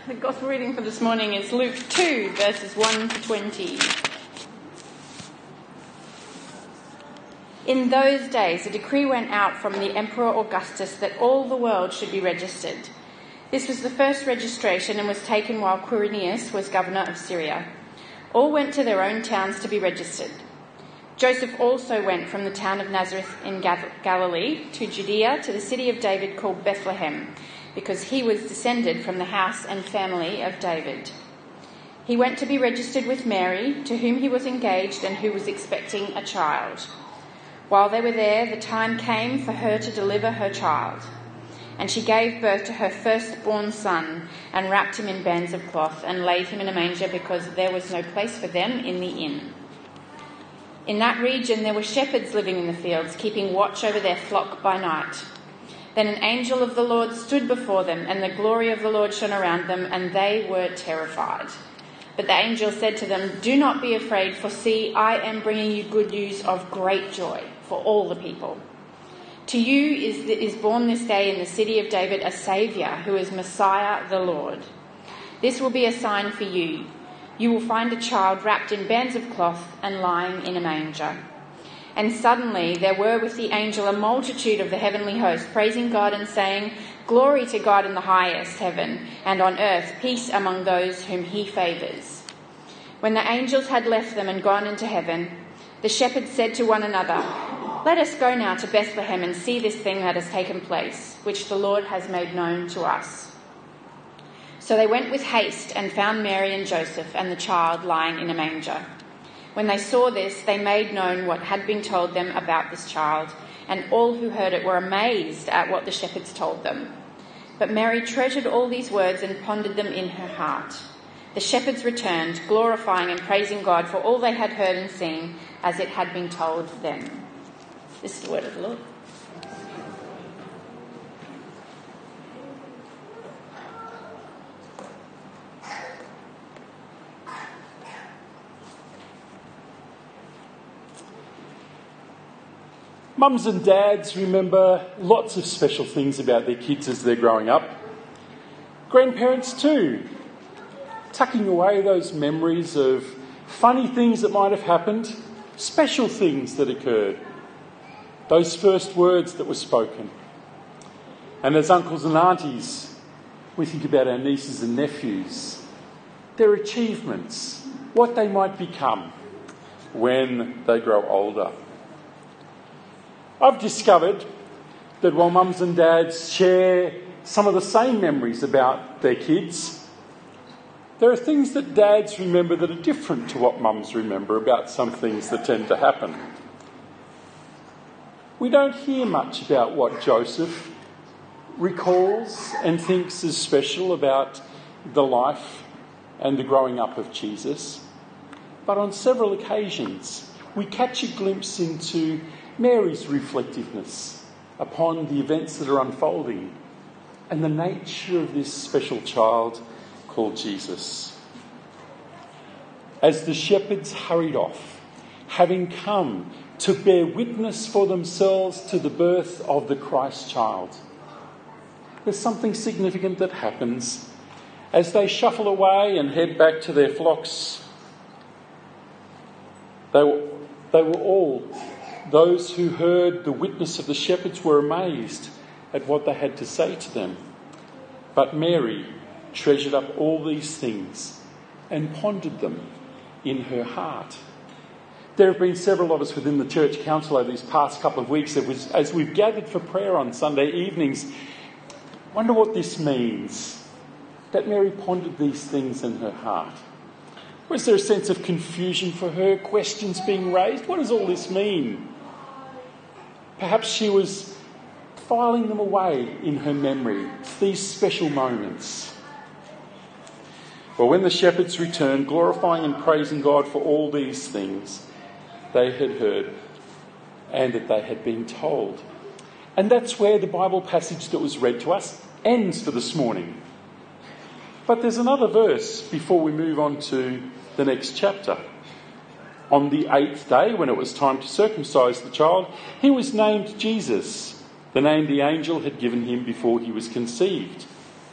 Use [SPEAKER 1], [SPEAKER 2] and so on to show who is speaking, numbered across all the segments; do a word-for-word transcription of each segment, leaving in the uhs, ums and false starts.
[SPEAKER 1] The Gospel reading for this morning is Luke two, verses one to twenty. In those days, a decree went out from the Emperor Augustus that all the world should be registered. This was the first registration and was taken while Quirinius was governor of Syria. All went to their own towns to be registered. Joseph also went from the town of Nazareth in Galilee to Judea, to the city of David called Bethlehem, because he was descended from the house and family of David. He went to be registered with Mary, to whom he was engaged and who was expecting a child. While they were there, the time came for her to deliver her child. And she gave birth to her firstborn son and wrapped him in bands of cloth and laid him in a manger because there was no place for them in the inn. In that region there were shepherds living in the fields, keeping watch over their flock by night. Then an angel of the Lord stood before them, and the glory of the Lord shone around them, and they were terrified. But the angel said to them, "Do not be afraid, for see, I am bringing you good news of great joy for all the people. To you is, is born this day in the city of David a Saviour, who is Messiah the Lord. This will be a sign for you. You will find a child wrapped in bands of cloth and lying in a manger." And suddenly there were with the angel a multitude of the heavenly host, praising God and saying, "Glory to God in the highest heaven, and on earth peace among those whom he favours." When the angels had left them and gone into heaven, the shepherds said to one another, "Let us go now to Bethlehem and see this thing that has taken place, which the Lord has made known to us." So they went with haste and found Mary and Joseph and the child lying in a manger. When they saw this, they made known what had been told them about this child, and all who heard it were amazed at what the shepherds told them. But Mary treasured all these words and pondered them in her heart. The shepherds returned, glorifying and praising God for all they had heard and seen, as it had been told them. This is the word of the Lord.
[SPEAKER 2] Mums and dads remember lots of special things about their kids as they're growing up. Grandparents too, tucking away those memories of funny things that might have happened, special things that occurred, those first words that were spoken. And as uncles and aunties, we think about our nieces and nephews, their achievements, what they might become when they grow older. I've discovered that while mums and dads share some of the same memories about their kids, there are things that dads remember that are different to what mums remember about some things that tend to happen. We don't hear much about what Joseph recalls and thinks is special about the life and the growing up of Jesus. But on several occasions, we catch a glimpse into Mary's reflectiveness upon the events that are unfolding and the nature of this special child called Jesus. As the shepherds hurried off, having come to bear witness for themselves to the birth of the Christ child, there's something significant that happens as they shuffle away and head back to their flocks. They were, they were all Those who heard the witness of the shepherds were amazed at what they had to say to them. But Mary treasured up all these things and pondered them in her heart. There have been several of us within the church council over these past couple of weeks as we've gathered for prayer on Sunday evenings. Wonder what this means, that Mary pondered these things in her heart. Was there a sense of confusion for her, questions being raised? What does all this mean? Perhaps she was filing them away in her memory, these special moments. Well, when the shepherds returned, glorifying and praising God for all these things they had heard and that they had been told. And that's where the Bible passage that was read to us ends for this morning. But there's another verse before we move on to the next chapter. On the eighth day, when it was time to circumcise the child, he was named Jesus, the name the angel had given him before he was conceived.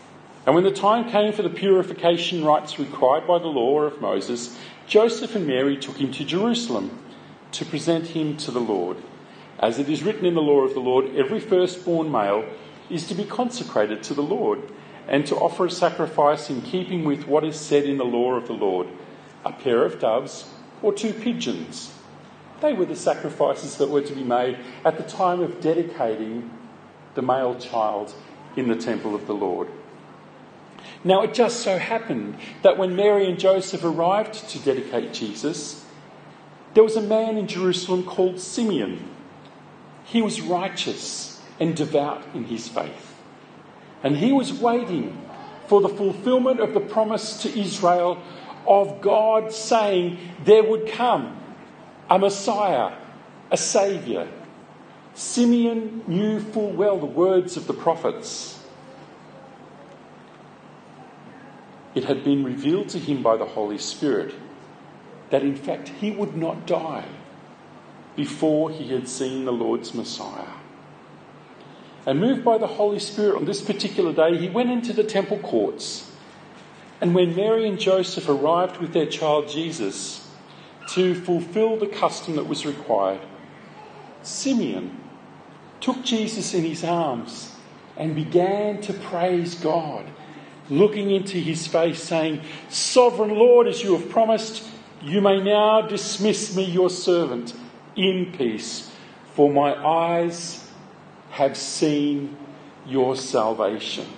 [SPEAKER 2] And when the time came for the purification rites required by the law of Moses, Joseph and Mary took him to Jerusalem to present him to the Lord. As it is written in the law of the Lord, every firstborn male is to be consecrated to the Lord and to offer a sacrifice in keeping with what is said in the law of the Lord, a pair of doves or two pigeons. They were the sacrifices that were to be made at the time of dedicating the male child in the temple of the Lord. Now, it just so happened that when Mary and Joseph arrived to dedicate Jesus, there was a man in Jerusalem called Simeon. He was righteous and devout in his faith. And he was waiting for the fulfillment of the promise to Israel of God saying there would come a Messiah, a Saviour. Simeon knew full well the words of the prophets. It had been revealed to him by the Holy Spirit that in fact he would not die before he had seen the Lord's Messiah. And moved by the Holy Spirit on this particular day, he went into the temple courts. And when Mary and Joseph arrived with their child Jesus to fulfill the custom that was required, Simeon took Jesus in his arms and began to praise God, looking into his face, saying, "Sovereign Lord, as you have promised, you may now dismiss me, your servant, in peace, for my eyes have seen your salvation."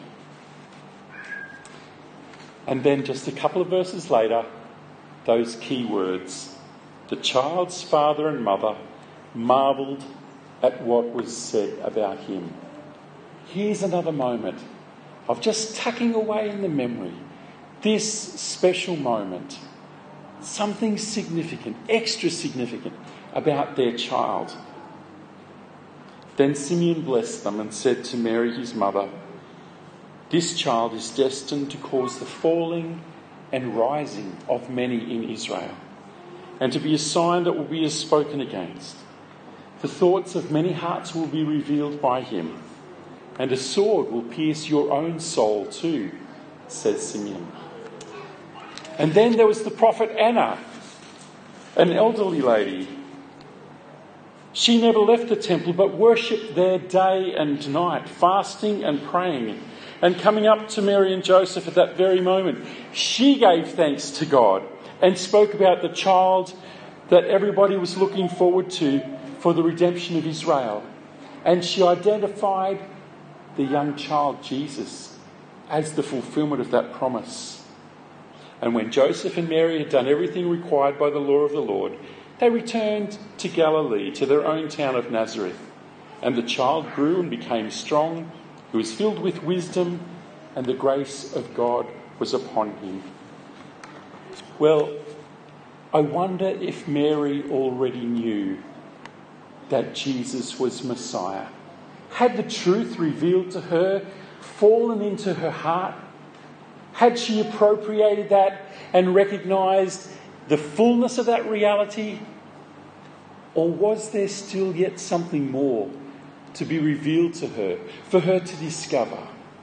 [SPEAKER 2] And then just a couple of verses later, those key words, "The child's father and mother marvelled at what was said about him." Here's another moment of just tucking away in the memory this special moment, something significant, extra significant about their child. Then Simeon blessed them and said to Mary his mother, "This child is destined to cause the falling and rising of many in Israel, and to be a sign that will be spoken against. The thoughts of many hearts will be revealed by him, and a sword will pierce your own soul too," says Simeon. And then there was the prophet Anna, an elderly lady. She never left the temple but worshipped there day and night, fasting and praying. And coming up to Mary and Joseph at that very moment, she gave thanks to God and spoke about the child that everybody was looking forward to for the redemption of Israel. And she identified the young child Jesus as the fulfillment of that promise. And when Joseph and Mary had done everything required by the law of the Lord, they returned to Galilee, to their own town of Nazareth. And the child grew and became strong. He was filled with wisdom, and the grace of God was upon him. Well, I wonder if Mary already knew that Jesus was Messiah. Had the truth revealed to her fallen into her heart? Had she appropriated that and recognised the fullness of that reality? Or was there still yet something more to be revealed to her, for her to discover?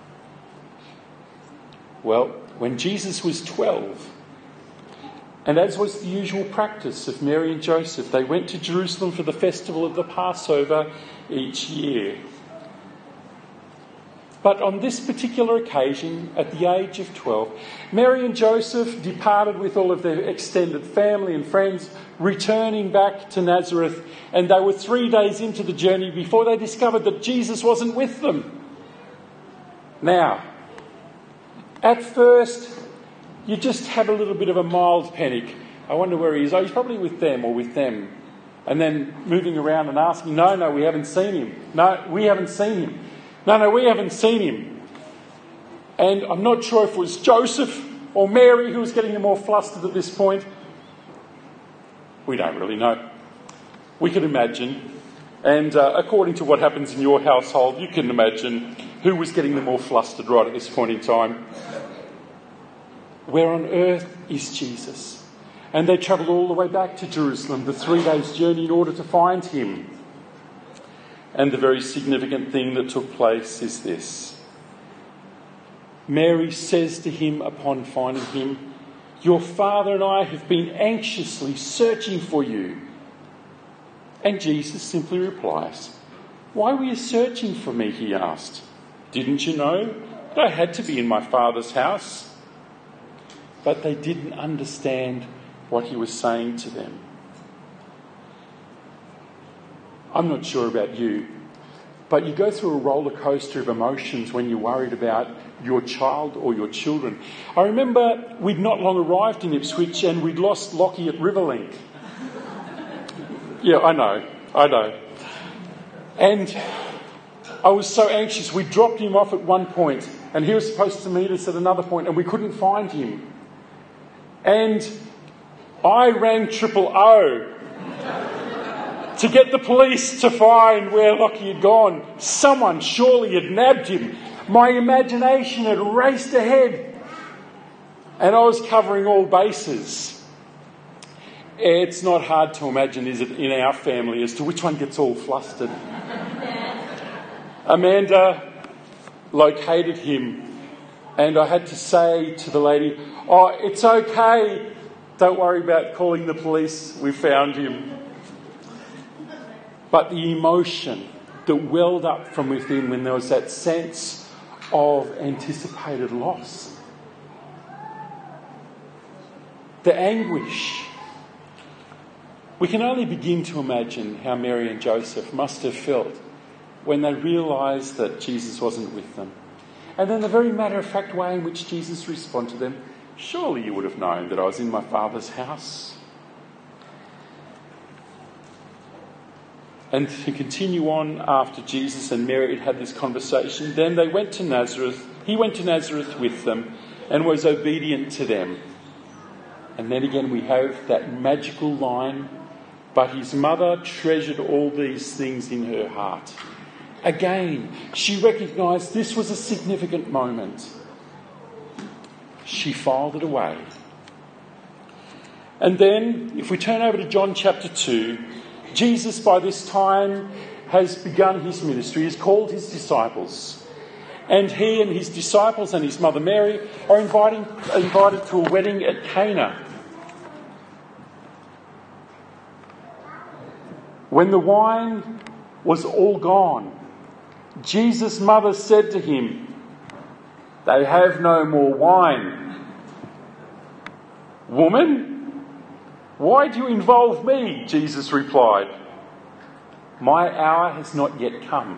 [SPEAKER 2] Well, when Jesus was twelve, and as was the usual practice of Mary and Joseph, they went to Jerusalem for the festival of the Passover each year. But on this particular occasion, at the age of twelve, Mary and Joseph departed with all of their extended family and friends, returning back to Nazareth, and they were three days into the journey before they discovered that Jesus wasn't with them. Now, at first, you just have a little bit of a mild panic. I wonder where he is. Oh, he's probably with them or with them. And then moving around and asking, no, no, we haven't seen him. No, we haven't seen him. No, no, we haven't seen him. And I'm not sure if it was Joseph or Mary who was getting them all flustered at this point. We don't really know. We can imagine. And uh, according to what happens in your household, you can imagine who was getting them all flustered right at this point in time. Where on earth is Jesus? And they travelled all the way back to Jerusalem, the three days' journey, in order to find him. And the very significant thing that took place is this. Mary says to him upon finding him, "Your father and I have been anxiously searching for you." And Jesus simply replies, "Why were you searching for me?" he asked. "Didn't you know that I had to be in my Father's house?" But they didn't understand what he was saying to them. I'm not sure about you, but you go through a roller coaster of emotions when you're worried about your child or your children. I remember we'd not long arrived in Ipswich and we'd lost Lockie at Riverlink. Yeah, I know, I know. And I was so anxious. We dropped him off at one point and he was supposed to meet us at another point and we couldn't find him. And I rang Triple O to get the police to find where Lockie had gone. Someone surely had nabbed him. My imagination had raced ahead. And I was covering all bases. It's not hard to imagine, is it, in our family as to which one gets all flustered. Amanda located him and I had to say to the lady, "Oh, it's okay. Don't worry about calling the police. We found him." But the emotion that welled up from within when there was that sense of anticipated loss. The anguish. We can only begin to imagine how Mary and Joseph must have felt when they realised that Jesus wasn't with them. And then the very matter-of-fact way in which Jesus responded to them, "Surely you would have known that I was in my Father's house." And to continue on, after Jesus and Mary had had this conversation, then they went to Nazareth. He went to Nazareth with them and was obedient to them. And then again we have that magical line, "But his mother treasured all these things in her heart." Again, she recognised this was a significant moment. She filed it away. And then, if we turn over to John chapter two, Jesus by this time has begun his ministry. He's called his disciples. And he and his disciples and his mother Mary are inviting, invited to a wedding at Cana. When the wine was all gone, Jesus' mother said to him, "They have no more wine." "Woman, why do you involve me?" Jesus replied. "My hour has not yet come."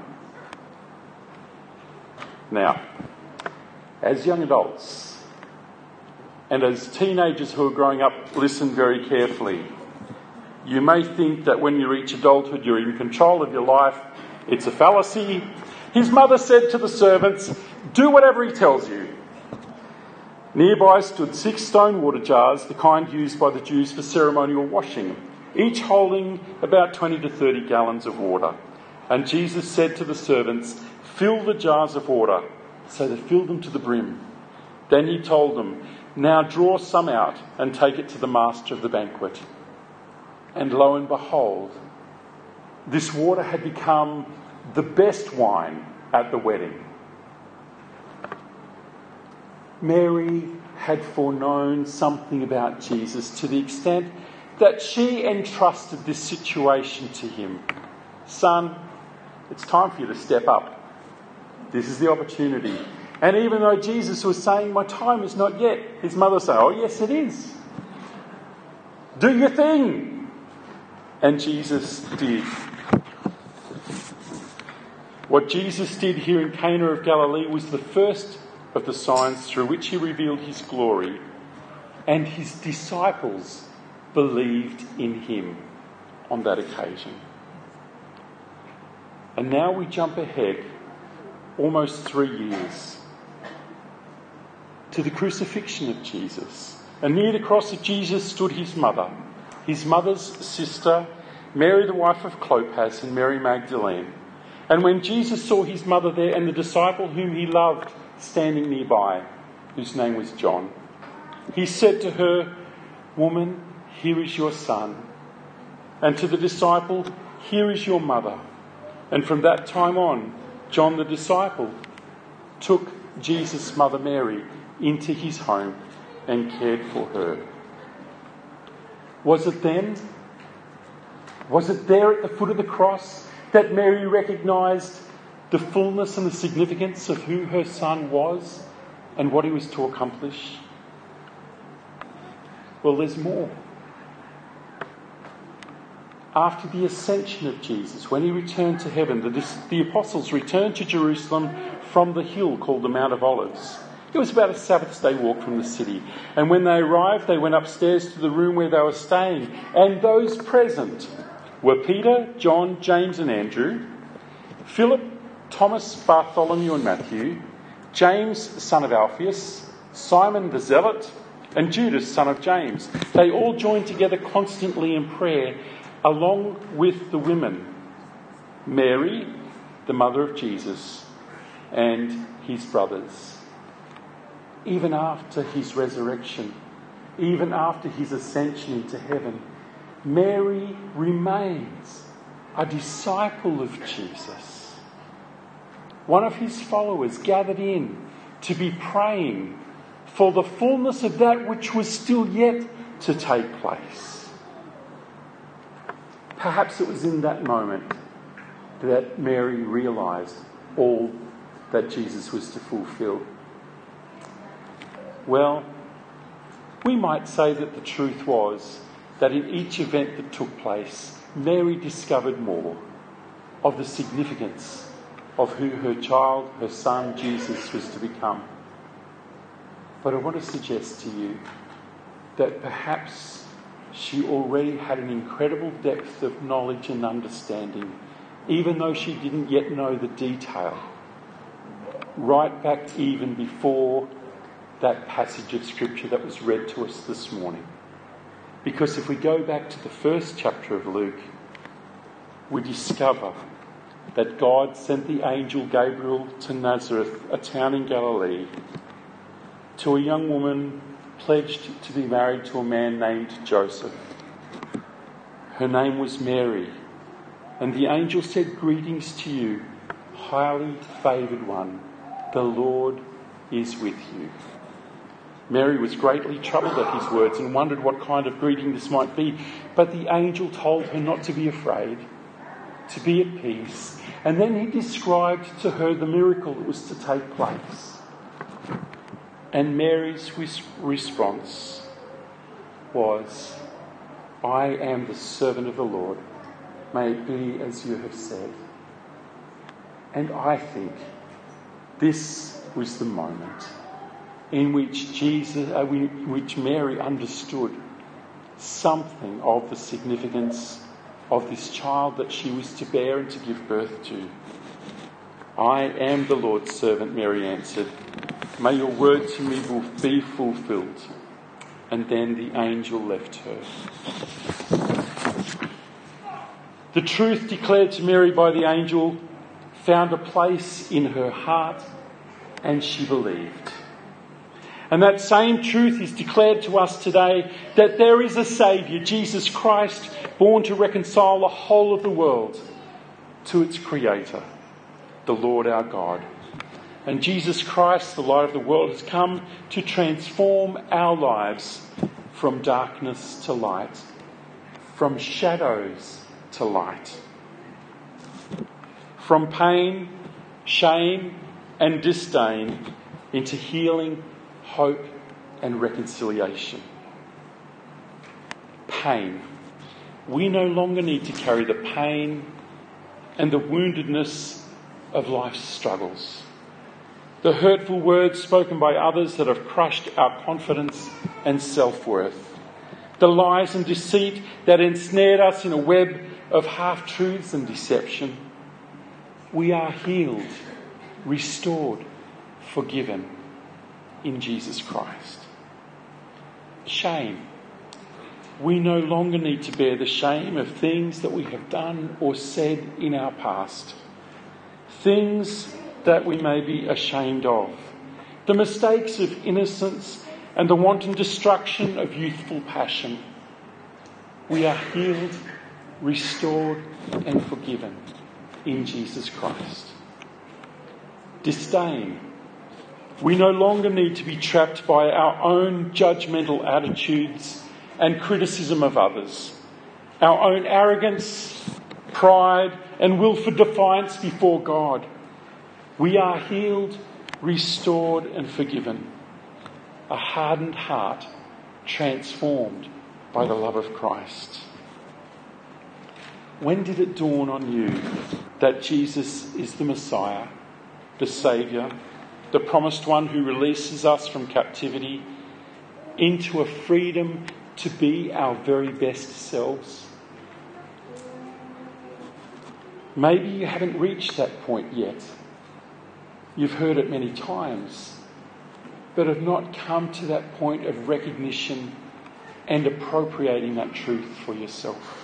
[SPEAKER 2] Now, as young adults and as teenagers who are growing up, listen very carefully. You may think that when you reach adulthood you're in control of your life. It's a fallacy. His mother said to the servants, "Do whatever he tells you." Nearby stood six stone water jars, the kind used by the Jews for ceremonial washing, each holding about twenty to thirty gallons of water. And Jesus said to the servants, "Fill the jars of water." So they filled them to the brim. Then he told them, "Now draw some out and take it to the master of the banquet." And lo and behold, this water had become the best wine at the wedding. Mary had foreknown something about Jesus to the extent that she entrusted this situation to him. "Son, it's time for you to step up. This is the opportunity." And even though Jesus was saying, "My time is not yet," his mother said, "Oh yes it is. Do your thing." And Jesus did. What Jesus did here in Cana of Galilee was the first of the signs through which he revealed his glory, and his disciples believed in him on that occasion. And now we jump ahead almost three years to the crucifixion of Jesus. And near the cross of Jesus stood his mother, his mother's sister, Mary the wife of Clopas, and Mary Magdalene. And when Jesus saw his mother there and the disciple whom he loved standing nearby, whose name was John, he said to her, "Woman, here is your son." And to the disciple, "Here is your mother." And from that time on, John the disciple took Jesus' mother Mary into his home and cared for her. Was it then, was it there at the foot of the cross that Mary recognised the fullness and the significance of who her son was and what he was to accomplish? Well, there's more. After the ascension of Jesus, when he returned to heaven, the, the apostles returned to Jerusalem from the hill called the Mount of Olives. It was about a Sabbath day walk from the city. And when they arrived, they went upstairs to the room where they were staying. And those present were Peter, John, James and Andrew, Philip, Thomas, Bartholomew and Matthew, James, son of Alphaeus, Simon the Zealot, and Judas, son of James. They all joined together constantly in prayer, along with the women, Mary, the mother of Jesus, and his brothers. Even after his resurrection, even after his ascension into heaven, Mary remains a disciple of Jesus, one of his followers gathered in to be praying for the fullness of that which was still yet to take place. Perhaps it was in that moment that Mary realised all that Jesus was to fulfil. Well, we might say that the truth was that in each event that took place, Mary discovered more of the significance of who her child, her son, Jesus, was to become. But I want to suggest to you that perhaps she already had an incredible depth of knowledge and understanding, even though she didn't yet know the detail, right back even before that passage of Scripture that was read to us this morning. Because if we go back to the first chapter of Luke, we discover that God sent the angel Gabriel to Nazareth, a town in Galilee, to a young woman pledged to be married to a man named Joseph. Her name was Mary, and the angel said, "Greetings to you, highly favoured one, the Lord is with you." Mary was greatly troubled at his words and wondered what kind of greeting this might be. But the angel told her not to be afraid, to be at peace. And then he described to her the miracle that was to take place. And Mary's response was, "I am the servant of the Lord. May it be as you have said." And I think this was the moment in which Jesus, uh, in which Mary understood something of the significance of this child that she was to bear and to give birth to. "I am the Lord's servant," Mary answered. "May your word to me be fulfilled." And then the angel left her. The truth declared to Mary by the angel found a place in her heart, and she believed. And that same truth is declared to us today, that there is a Saviour, Jesus Christ, born to reconcile the whole of the world to its Creator, the Lord our God. And Jesus Christ, the light of the world, has come to transform our lives from darkness to light, from shadows to light, from pain, shame and disdain into healing, hope and reconciliation. Pain. We no longer need to carry the pain and the woundedness of life's struggles, the hurtful words spoken by others that have crushed our confidence and self-worth, the lies and deceit that ensnared us in a web of half-truths and deception. We are healed, restored, forgiven in Jesus Christ. Shame. We no longer need to bear the shame of things that we have done or said in our past. Things that we may be ashamed of. The mistakes of innocence and the wanton destruction of youthful passion. We are healed, restored and forgiven in Jesus Christ. Disdain. We no longer need to be trapped by our own judgmental attitudes and criticism of others, our own arrogance, pride, and will for defiance before God. We are healed, restored, and forgiven. A hardened heart transformed by the love of Christ. When did it dawn on you that Jesus is the Messiah, the Saviour, the promised one who releases us from captivity into a freedom to be our very best selves? Maybe you haven't reached that point yet. You've heard it many times, but have not come to that point of recognition and appropriating that truth for yourself.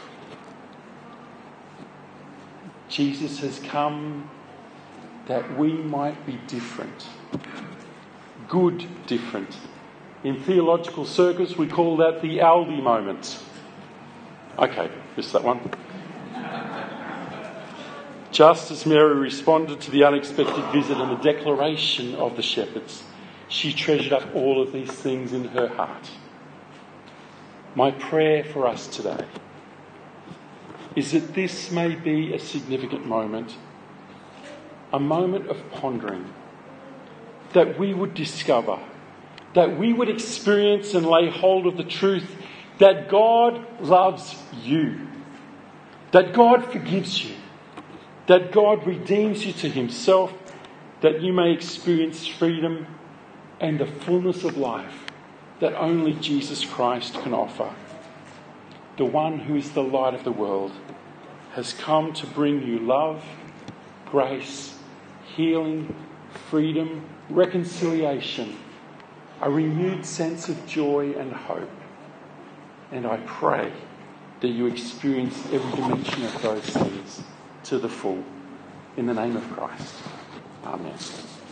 [SPEAKER 2] Jesus has come that we might be different. Good different. In theological circles, we call that the Aldi moment. Okay, missed that one. Just as Mary responded to the unexpected visit and the declaration of the shepherds, she treasured up all of these things in her heart. My prayer for us today is that this may be a significant moment, a moment of pondering, that we would discover, that we would experience and lay hold of the truth that God loves you, that God forgives you, that God redeems you to himself, that you may experience freedom and the fullness of life that only Jesus Christ can offer. The one who is the light of the world has come to bring you love, grace, healing, freedom, reconciliation, a renewed sense of joy and hope. And I pray that you experience every dimension of those things to the full. In the name of Christ. Amen.